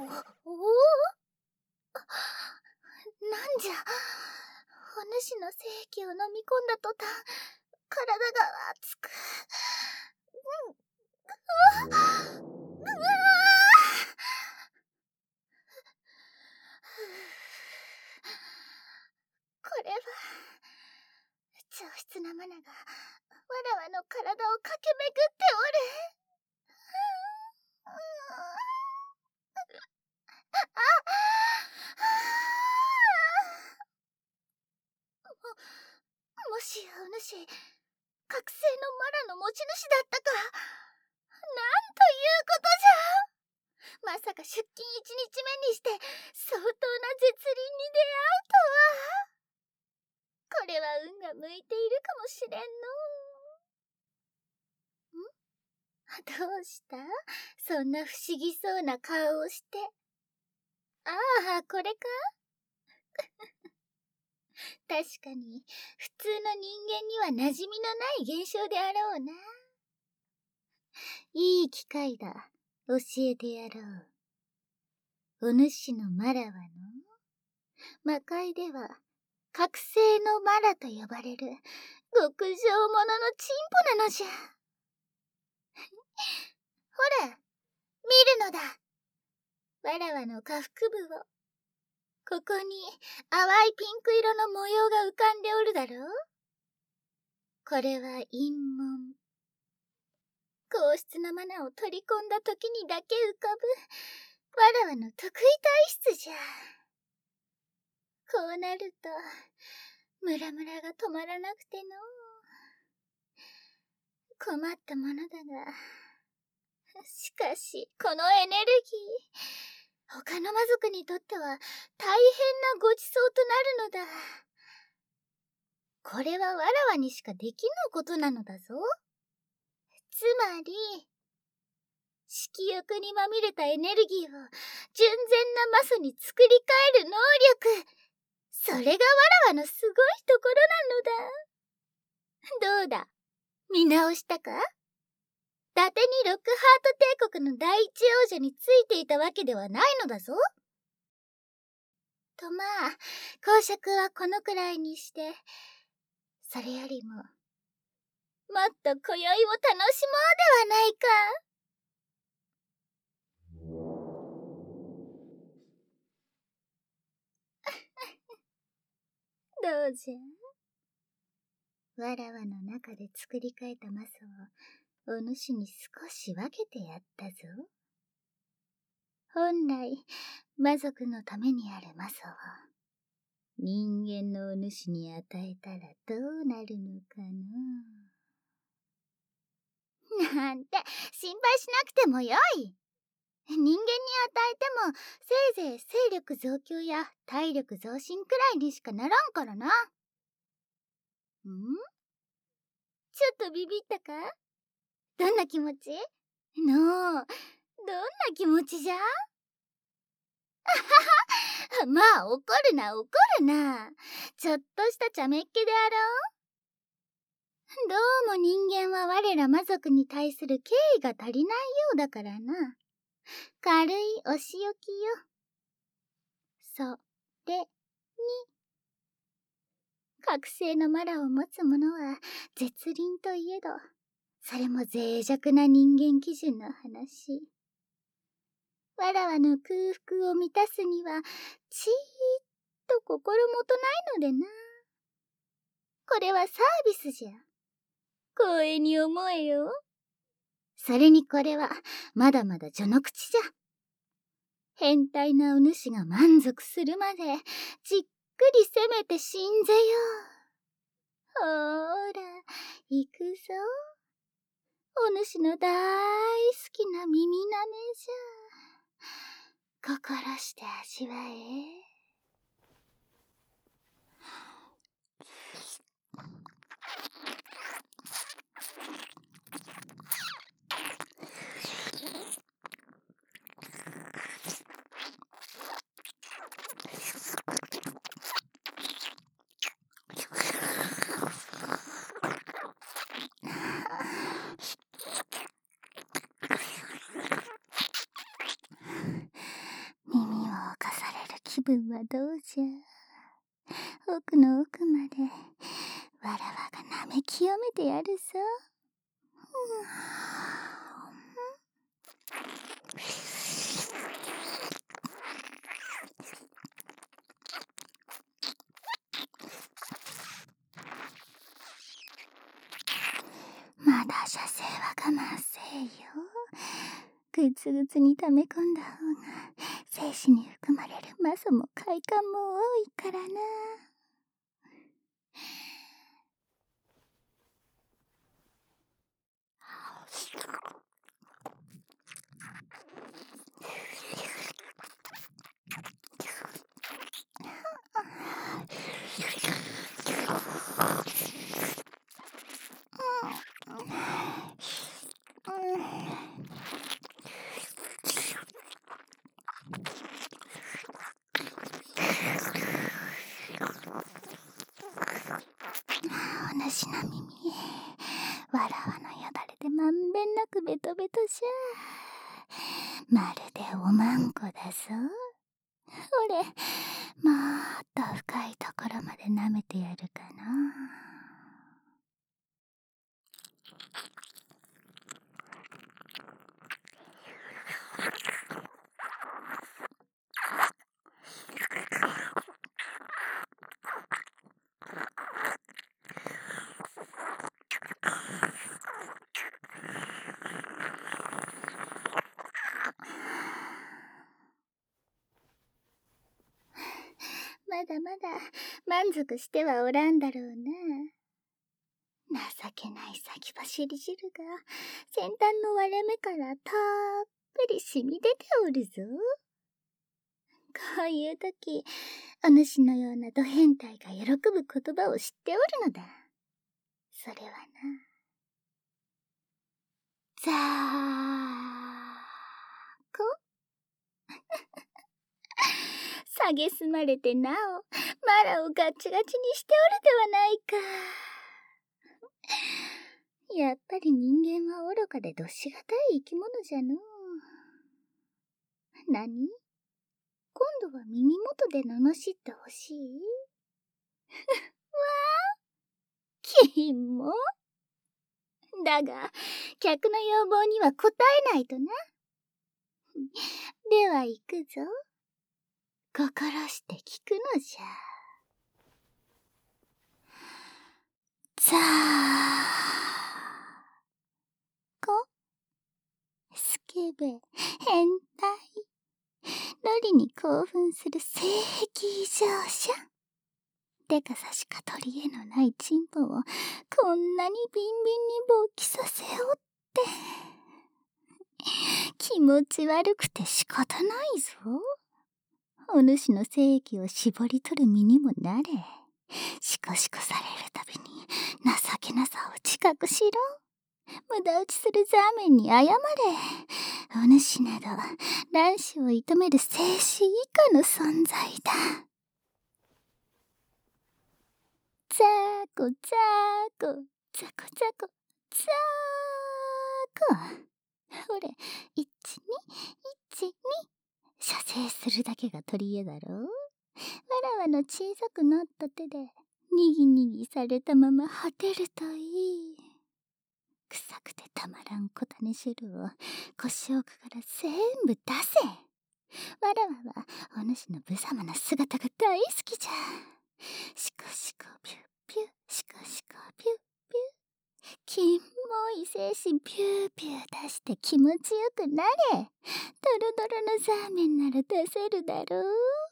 なんじゃ、お主の精液を飲み込んだ途端、体が熱く。これは、上質なマナがわらわの体を駆け巡っておる。もしやお主、覚醒のマラの持ち主だったか。なんということじゃ。まさか出勤1日目にして相当な絶倫に出会うとは。これは運が向いているかもしれんの。どうした？そんな不思議そうな顔をして。ああ、これか？確かに普通の人間には馴染みのない現象であろうな。いい機会だ。教えてやろう。お主のマラはの魔界では覚醒のマラと呼ばれる極上者のチンポなのじゃ。ほら、見るのだ。わらわの下腹部を。ここに淡いピンク色の模様が浮かんでおるだろう。これは陰紋。硬質なマナを取り込んだ時にだけ浮かぶわらわの得意体質じゃ。こうなるとムラムラが止まらなくての困ったものだが、しかしこのエネルギー、他の魔族にとっては大変なごちそうとなるのだ。これはわらわにしかできぬことなのだぞ。つまり色欲にまみれたエネルギーを純然なマスに作り変える能力、それがわらわのすごいところなのだ。どうだ、見直したか？伊達にロックハート帝国の第一王者についていたわけではないのだぞ。とまあ、講釈はこのくらいにして、それよりももっと今宵を楽しもうではないか。どうじゃ。わらわの中で作り変えたマスをお主に少し分けてやったぞ。本来魔族のためにあるマスを人間のお主に与えたらどうなるのかな。なんて心配しなくてもよい。人間に与えてもせいぜい勢力増強や体力増進くらいにしかならんからな。ちょっとビビったか？どんな気持ち？どんな気持ちじゃ？まあ怒るな。ちょっとしたちゃめっ気であろう。どうも人間は我ら魔族に対する敬意が足りないようだからな。軽いお仕置きよ。それに覚醒のマラを持つ者は絶倫といえど、それも脆弱な人間基準の話。わらわの空腹を満たすにはちーっと心もとないのでな。これはサービスじゃ。光栄に思えよ。それにこれはまだまだ序の口じゃ。変態なお主が満足するまでじっくり攻めてしんぜよう。ほーら、行くぞ。お主の大好きな耳なめじゃ。心して味わえ。 気分はどうじゃ。奥の奥までわらわが舐め清めてやるぞ。まだ射精は我慢せえよ。ぐつぐつに溜め込んだ方が精子に含まれるマソも快感も多いからな。お主の耳、わらわのよだれでまんべんなくベトベトじゃ。まるでおまんこだぞ。ほれ、もっと深いところまで舐めてやるかな。まだまだ満足してはおらんだろうな。情けない先走り汁が先端の割れ目からたっぷり染み出ておるぞ。こういう時、お主のようなド変態が喜ぶ言葉を知っておるのだ。それはな、ざーこさげすまれてなお、マラをガチガチにしておるではないか。やっぱり人間は愚かでどしがたい生き物じゃのう。何？今度は耳元で罵ってほしい？わあ、キモ。だが、客の要望には応えないとな。では行くぞ。心して聞くのじゃ。ざーこ、スケベ、変態、ロリに興奮する性癖異常者。でかさしか取り柄のないチンポをこんなにビンビンに勃起させおって。気持ち悪くて仕方ないぞ。お主の精液を絞り取る身にもなれ。シコシコされるたびに情けなさを自覚しろ。無駄打ちするザーメンに謝れ。お主など卵子を射止める精子以下の存在だ。ザーコザーコザコザコザーコ。ほれ、1、2、1、2。射精するだけが取り柄だろう。わらわの小さくなった手でにぎにぎされたまま果てるといい。臭くてたまらん小種汁を腰奥から全部出せ。わらわはお主の無様な姿が大好きじゃ。シコシコピュッピュ、シコシコピュッピュ。キモい精子ピューピュー出して気持ちよくなれ。ドロドロのザーメンなら出せるだろう。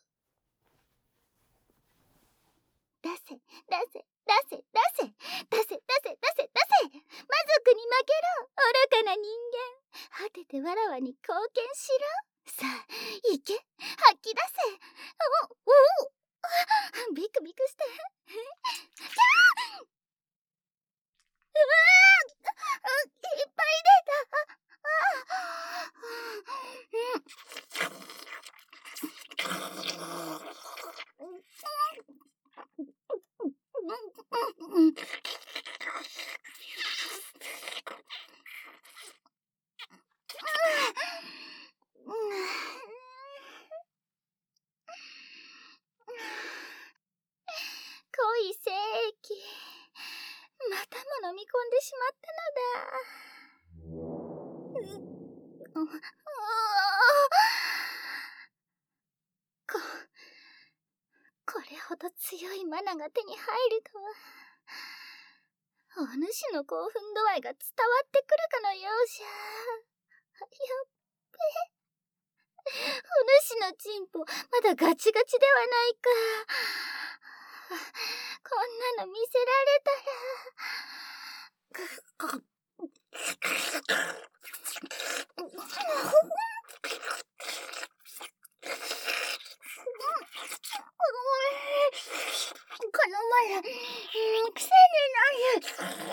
出せ、出せ、出せ、出せ、出せ、出せ、出せ、出せ。魔族に負けろ、愚かな人間。果ててわらわに貢献しろ。さあ、行け、吐き出せ。ビクビクして。うわー、いっぱい出た。 これほど強いマナが手に入るとは。お主の興奮度合いが伝わってくるかのようじゃ。やっべ。お主のチンポ、まだガチガチではないか。こんなの見せられたら。この前ら、癖になる。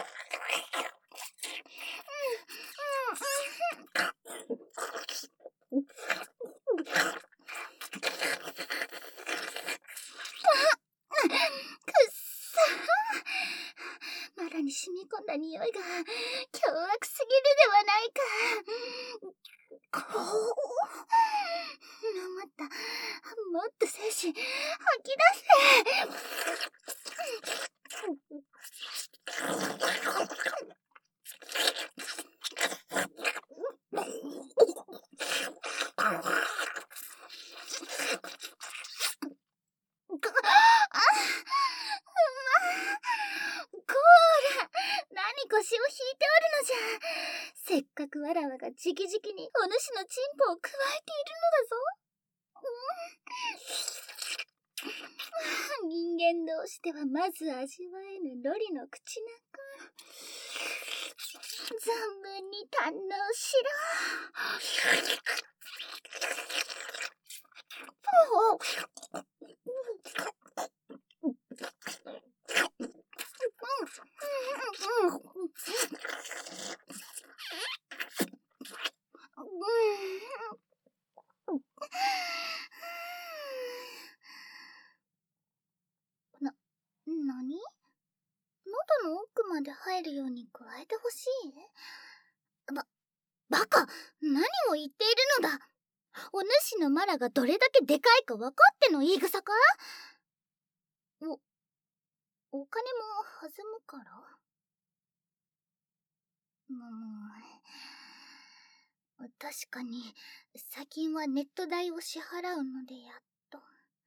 マラに染み込んだ匂いが凶悪すぎるではないか。なまった。もっと精子吐き出せ。腰を引いておるのじゃ。せっかくわらわが直々にお主のチンポをくわえているのだぞ。人間同士ではまず味わえぬロリの口中、存分に堪能しろ。なに？喉の奥まで入るように加えてほしい？バカ！何を言っているのだ。お主のマラがどれだけでかいか分かっての言い草か？お金も弾むから？確かに最近はネット代を支払うのでやっと。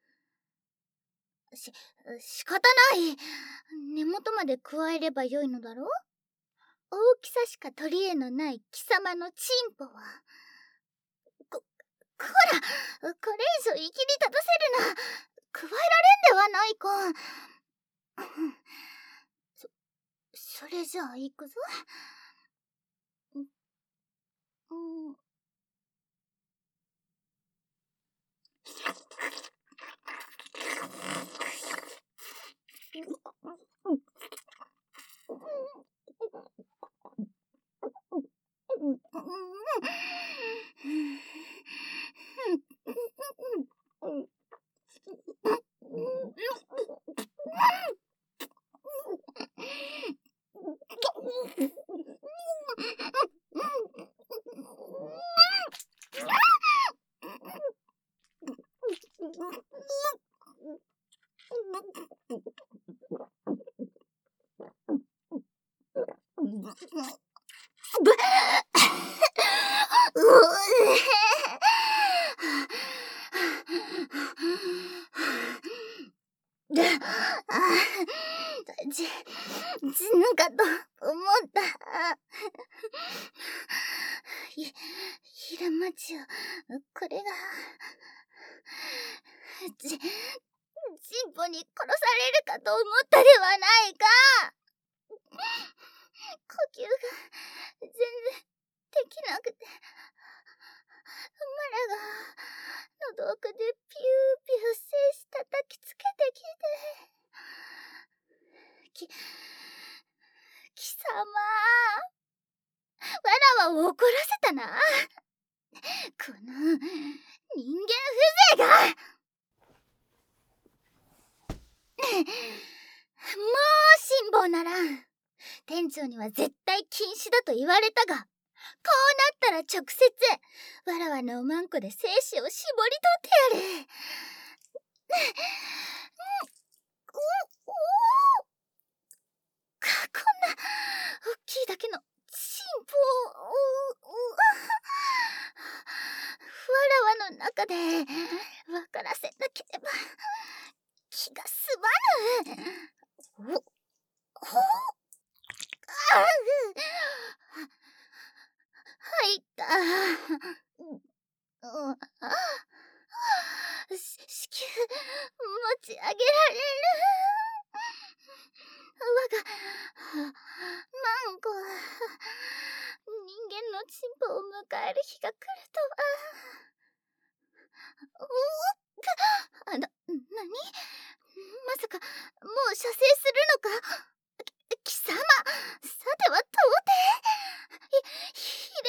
仕方ない。根元まで加えればよいのだろう。大きさしか取り柄のない貴様のチンポは。こら、これ以上言い切り立たせるな。加えられんではないか。それじゃあ行くぞ。死ぬかと思った。平町よ、これがチンポに殺されるかと思ったではないか。呼吸が全然できなくて、マラが喉奥でピューピュー精子叩きつけてきて、貴様、わらわを怒らせたな。この人間風情が。もう辛抱ならん。店長には絶対禁止だと言われたが、こうなったら直接わらわのおまんこで精子を絞り取ってやる。こんな大きいだけのチンポをで分からせなければ気が済まぬ。お、ほ、あう、入った。子宮持ち上げられる。我がマンコ人間のチンポを迎える日が来るとは。おっ、なに？まさかもう射精するのか？貴様、さては到底